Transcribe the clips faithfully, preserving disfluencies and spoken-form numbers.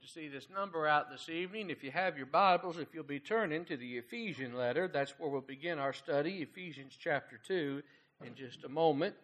To see this number out this evening. If you have your Bibles, if you'll be turning to the Ephesian letter, that's where we'll begin our study, Ephesians chapter two, in just a moment.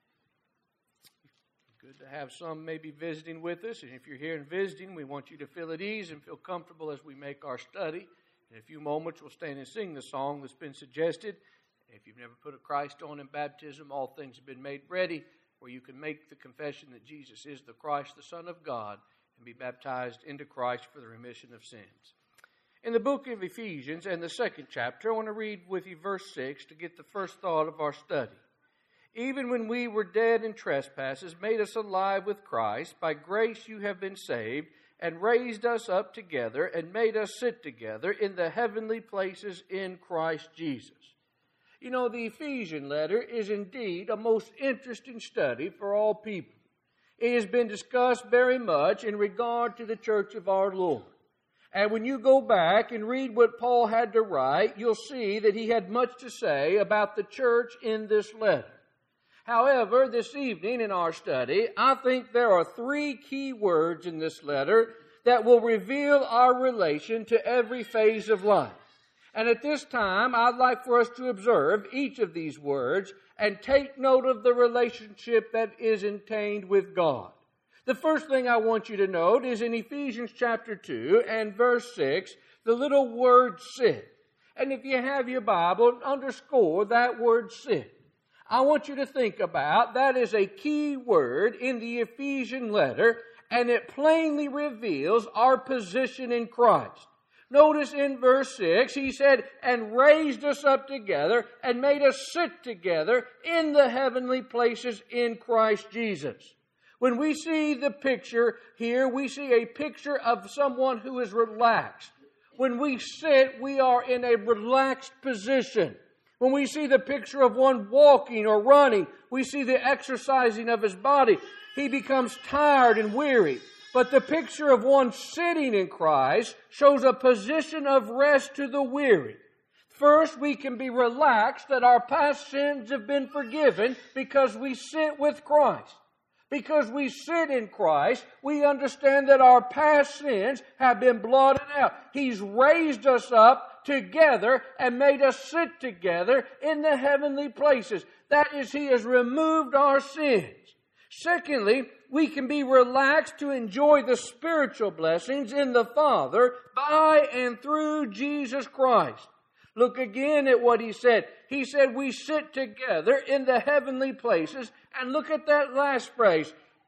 Good to have some maybe visiting with us, and if you're here and visiting, we want you to feel at ease and feel comfortable as we make our study. In a few moments, we'll stand and sing the song that's been suggested. If you've never put a Christ on in baptism, all things have been made ready, where you can make the confession that Jesus is the Christ, the Son of God, and be baptized into Christ for the remission of sins. In the book of Ephesians and the second chapter, I want to read with you verse six to get the first thought of our study. Even when we were dead in trespasses, made us alive with Christ. By grace you have been saved, and raised us up together, and made us sit together in the heavenly places in Christ Jesus. You know, the Ephesian letter is indeed a most interesting study for all people. It has been discussed very much in regard to the church of our Lord. And when you go back and read what Paul had to write, you'll see that he had much to say about the church in this letter. However, this evening in our study, I think there are three key words in this letter that will reveal our relation to every phase of life. And at this time, I'd like for us to observe each of these words and take note of the relationship that is contained with God. The first thing I want you to note is in Ephesians chapter two and verse six, the little word sit. And if you have your Bible, underscore that word sit. I want you to think about that is a key word in the Ephesian letter, and it plainly reveals our position in Christ. Notice in verse six, he said, and raised us up together and made us sit together in the heavenly places in Christ Jesus. When we see the picture here, we see a picture of someone who is relaxed. When we sit, we are in a relaxed position. When we see the picture of one walking or running, we see the exercising of his body. He becomes tired and weary. But the picture of one sitting in Christ shows a position of rest to the weary. First, we can be relaxed that our past sins have been forgiven because we sit with Christ. Because we sit in Christ, we understand that our past sins have been blotted out. He's raised us up together and made us sit together in the heavenly places. That is, He has removed our sins. Secondly, we can be relaxed to enjoy the spiritual blessings in the Father by and through Jesus Christ. Look again at what he said. He said we sit together in the heavenly places. And look at that last phrase,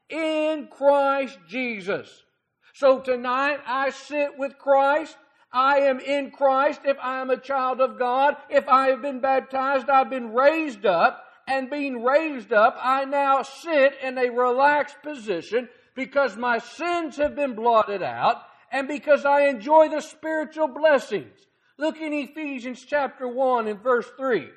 in Christ Jesus. So tonight I sit with Christ. I am in Christ if I am a child of God. If I have been baptized, I've been raised up. And being raised up, I now sit in a relaxed position because my sins have been blotted out and because I enjoy the spiritual blessings. Look in Ephesians chapter one and verse three.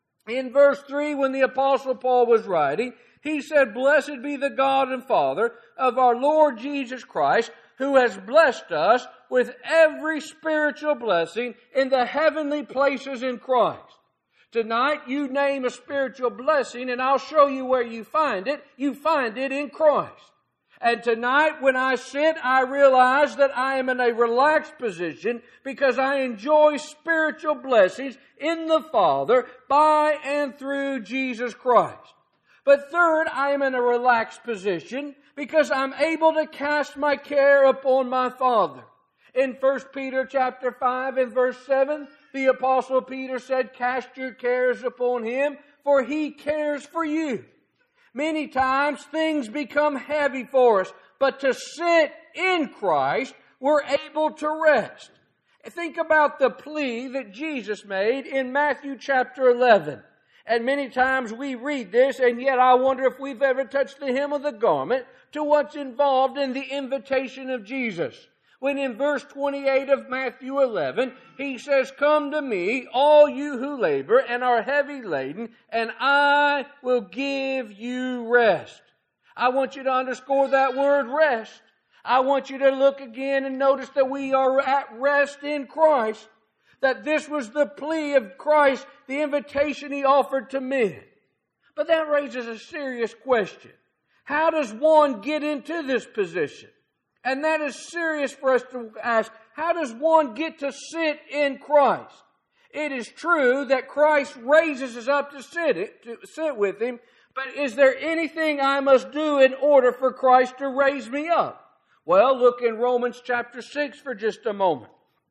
In verse three, when the Apostle Paul was writing, he said, blessed be the God and Father of our Lord Jesus Christ, who has blessed us with every spiritual blessing in the heavenly places in Christ. Tonight, you name a spiritual blessing, and I'll show you where you find it. You find it in Christ. And tonight, when I sit, I realize that I am in a relaxed position because I enjoy spiritual blessings in the Father by and through Jesus Christ. But third, I am in a relaxed position because I'm able to cast my care upon my Father. In First Peter chapter five and verse seven, the Apostle Peter said, cast your cares upon Him, for He cares for you. Many times things become heavy for us, but to sit in Christ, we're able to rest. Think about the plea that Jesus made in Matthew chapter eleven. And many times we read this, and yet I wonder if we've ever touched the hem of the garment to what's involved in the invitation of Jesus. When in verse twenty-eight of Matthew eleven, He says, come to me, all you who labor and are heavy laden, and I will give you rest. I want you to underscore that word rest. I want you to look again and notice that we are at rest in Christ. That this was the plea of Christ, the invitation He offered to men. But that raises a serious question. How does one get into this position? And that is serious for us to ask, how does one get to sit in Christ? It is true that Christ raises us up to sit, it, to sit with Him, but is there anything I must do in order for Christ to raise me up? Well, look in Romans chapter six for just a moment.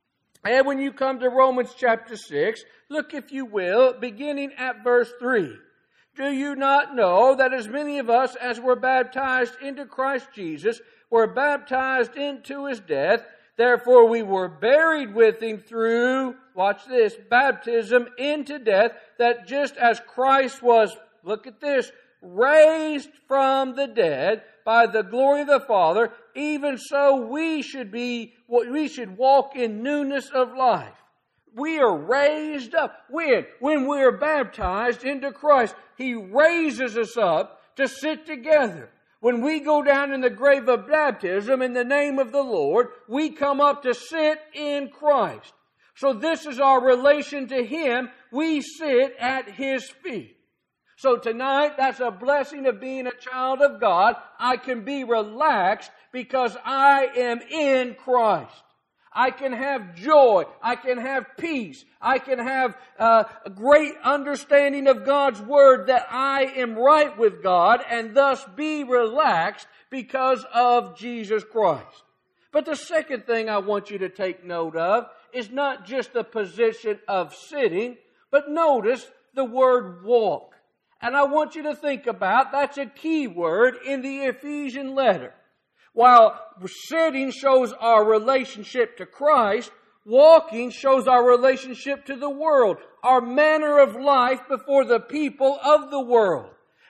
And when you come to Romans chapter six, look, if you will, beginning at verse three. Do you not know that as many of us as were baptized into Christ Jesus were baptized into His death? Therefore we were buried with Him through, watch this, baptism into death, that just as Christ was, look at this, raised from the dead by the glory of the Father, even so we should be, we should walk in newness of life. We are raised up. When? When we are baptized into Christ, He raises us up to sit together. When we go down in the grave of baptism in the name of the Lord, we come up to sit in Christ. So this is our relation to Him. We sit at His feet. So tonight, that's a blessing of being a child of God. I can be relaxed because I am in Christ. I can have joy. I can have peace. I can have uh, a great understanding of God's Word that I am right with God and thus be relaxed because of Jesus Christ. But the second thing I want you to take note of is not just the position of sitting, but notice the word walk. And I want you to think about, that's a key word in the Ephesian letter. While sitting shows our relationship to Christ, walking shows our relationship to the world, our manner of life before the people of the world.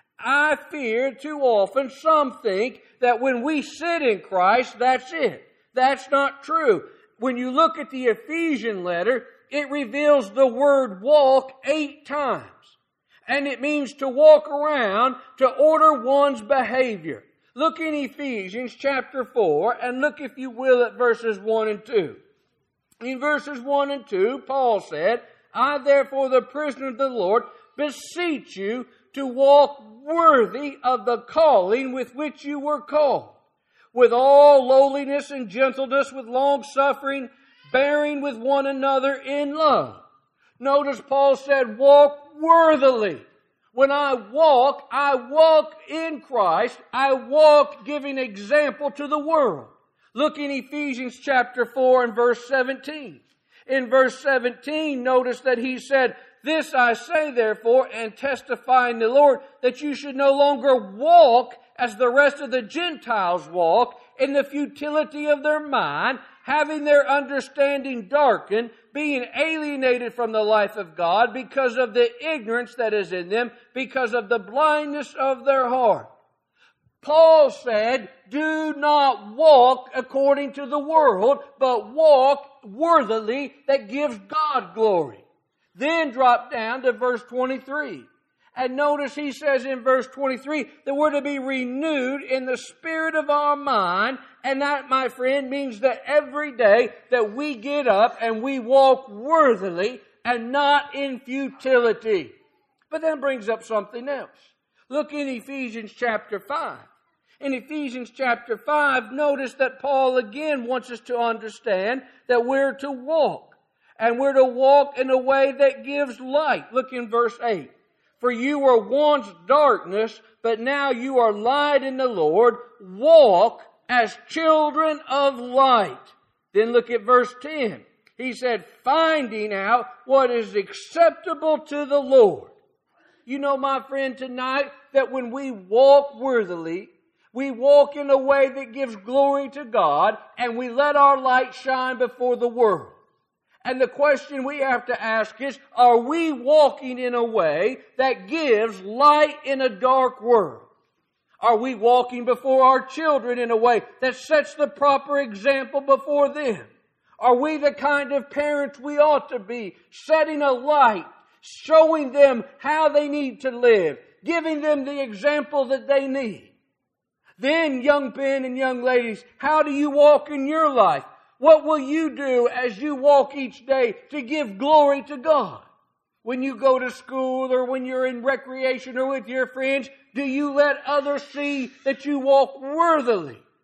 I fear too often some think that when we sit in Christ, that's it. That's not true. When you look at the Ephesian letter, it reveals the word walk eight times. And it means to walk around to order one's behavior. Look in Ephesians chapter four and look, if you will, at verses one and two. In verses one and two, Paul said, I therefore, the prisoner of the Lord, beseech you to walk worthy of the calling with which you were called, with all lowliness and gentleness, with long suffering, bearing with one another in love. Notice Paul said, walk worthily. When I walk, I walk in Christ. I walk giving example to the world. Look in Ephesians chapter four and verse seventeen. In verse seventeen, notice that he said, this I say therefore, and testify in the Lord, that you should no longer walk as the rest of the Gentiles walk, in the futility of their mind, having their understanding darkened, being alienated from the life of God because of the ignorance that is in them, because of the blindness of their heart. Paul said, do not walk according to the world, but walk worthily that gives God glory. Then drop down to verse twenty-three. And notice he says in verse twenty-three that we're to be renewed in the spirit of our mind. And that, my friend, means that every day that we get up and we walk worthily and not in futility. But that brings up something else. Look in Ephesians chapter five. In Ephesians chapter five, notice that Paul again wants us to understand that we're to walk. And we're to walk in a way that gives light. Look in verse eight. For you were once darkness, but now you are light in the Lord. Walk as children of light. Then look at verse ten. He said, finding out what is acceptable to the Lord. You know, my friend, tonight, that when we walk worthily, we walk in a way that gives glory to God, and we let our light shine before the world. And the question we have to ask is, are we walking in a way that gives light in a dark world? Are we walking before our children in a way that sets the proper example before them? Are we the kind of parents we ought to be, setting a light, showing them how they need to live, giving them the example that they need? Then, young men and young ladies, how do you walk in your life? What will you do as you walk each day to give glory to God? When you go to school or when you're in recreation or with your friends, do you let others see that you walk worthily?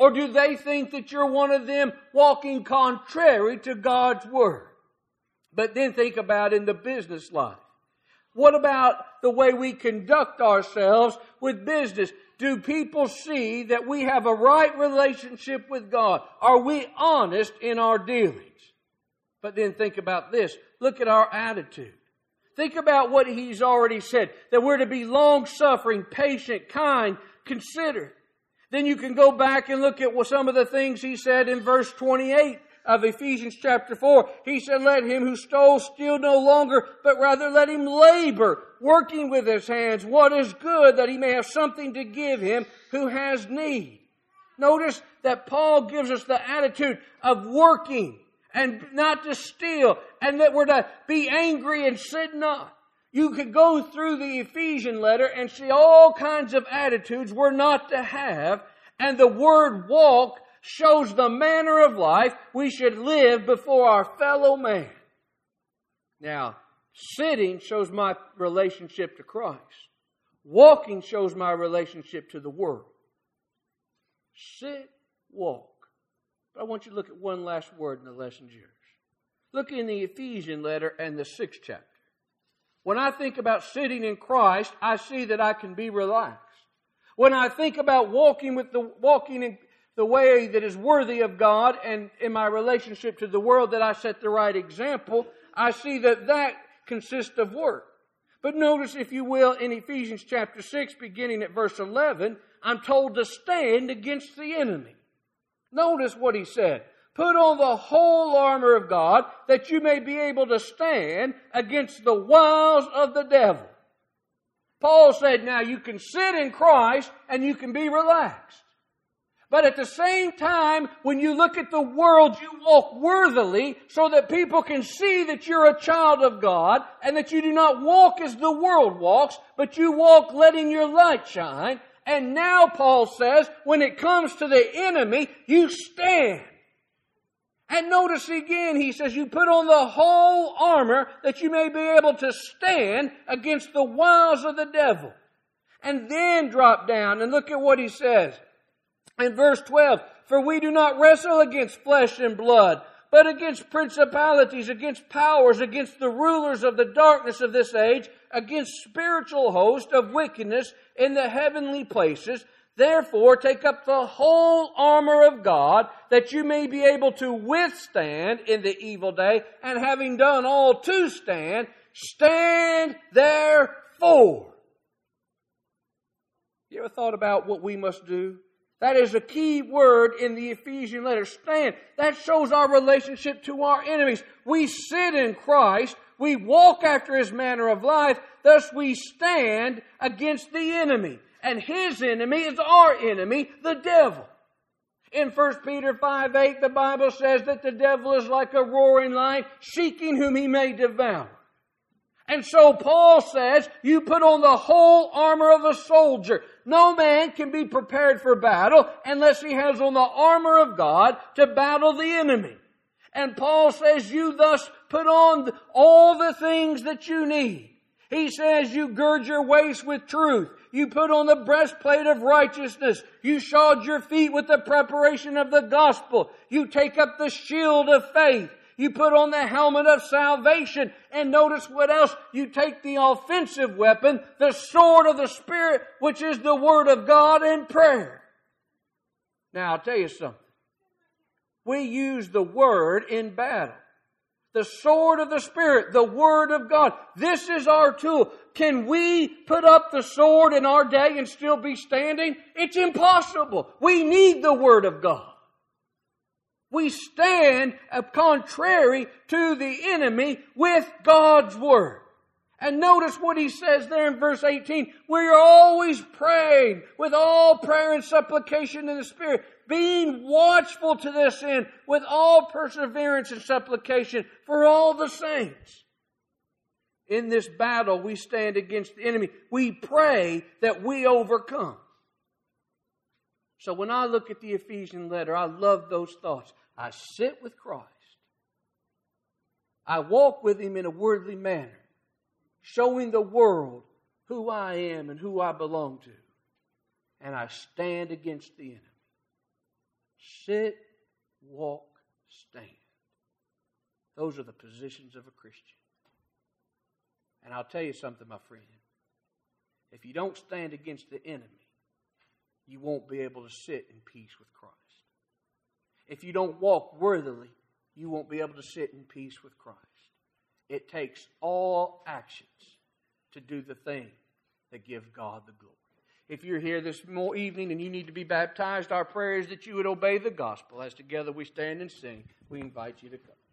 Or do they think that you're one of them walking contrary to God's Word? But then think about in the business life. What about the way we conduct ourselves with business? Do people see that we have a right relationship with God? Are we honest in our dealings? But then think about this. Look at our attitude. Think about what He's already said. That we're to be long-suffering, patient, kind, considerate. Then you can go back and look at some of the things He said in verse twenty-eight of Ephesians chapter four. He said, let him who stole steal no longer, but rather let him labor, working with his hands what is good, that he may have something to give him who has need. Notice that Paul gives us the attitude of working and not to steal, and that we're to be angry and sin not. You could go through the Ephesian letter and see all kinds of attitudes we're not to have, and the word walk shows the manner of life we should live before our fellow man. Now, sitting shows my relationship to Christ. Walking shows my relationship to the world. Sit, walk. But I want you to look at one last word in the lesson's yours. Look in the Ephesian letter and the sixth chapter. When I think about sitting in Christ, I see that I can be relaxed. When I think about walking with the walking in the way that is worthy of God and in my relationship to the world, that I set the right example, I see that that consists of work. But notice, if you will, in Ephesians chapter six, beginning at verse eleven, I'm told to stand against the enemy. Notice what he said. Put on the whole armor of God, that you may be able to stand against the wiles of the devil. Paul said, now you can sit in Christ and you can be relaxed. But at the same time, when you look at the world, you walk worthily so that people can see that you're a child of God and that you do not walk as the world walks, but you walk letting your light shine. And now Paul says, when it comes to the enemy, you stand. And notice again, he says, you put on the whole armor that you may be able to stand against the wiles of the devil. And then drop down and look at what he says. In verse twelve, for we do not wrestle against flesh and blood, but against principalities, against powers, against the rulers of the darkness of this age, against spiritual hosts of wickedness in the heavenly places. Therefore, take up the whole armor of God, that you may be able to withstand in the evil day, and having done all to stand, stand therefore. You ever thought about what we must do? That is a key word in the Ephesian letter. Stand. That shows our relationship to our enemies. We sit in Christ. We walk after His manner of life. Thus we stand against the enemy. And his enemy is our enemy, the devil. In First Peter five eight, the Bible says that the devil is like a roaring lion, seeking whom he may devour. And so Paul says, you put on the whole armor of a soldier. No man can be prepared for battle unless he has on the armor of God to battle the enemy. And Paul says, you thus put on all the things that you need. He says, you gird your waist with truth. You put on the breastplate of righteousness. You shod your feet with the preparation of the gospel. You take up the shield of faith. You put on the helmet of salvation. And notice what else? You take the offensive weapon, the sword of the Spirit, which is the Word of God and prayer. Now, I'll tell you something. We use the Word in battle. The sword of the Spirit, the Word of God. This is our tool. Can we put up the sword in our day and still be standing? It's impossible. We need the Word of God. We stand contrary to the enemy with God's Word. And notice what he says there in verse eighteen. We are always praying with all prayer and supplication in the Spirit, being watchful to this end with all perseverance and supplication for all the saints. In this battle, we stand against the enemy. We pray that we overcome. So when I look at the Ephesian letter, I love those thoughts. I sit with Christ. I walk with Him in a worldly manner, showing the world who I am and who I belong to. And I stand against the enemy. Sit, walk, stand. Those are the positions of a Christian. And I'll tell you something, my friend. If you don't stand against the enemy, you won't be able to sit in peace with Christ. If you don't walk worthily, you won't be able to sit in peace with Christ. It takes all actions to do the thing that give God the glory. If you're here this evening and you need to be baptized, our prayer is that you would obey the gospel. As together we stand and sing, we invite you to come.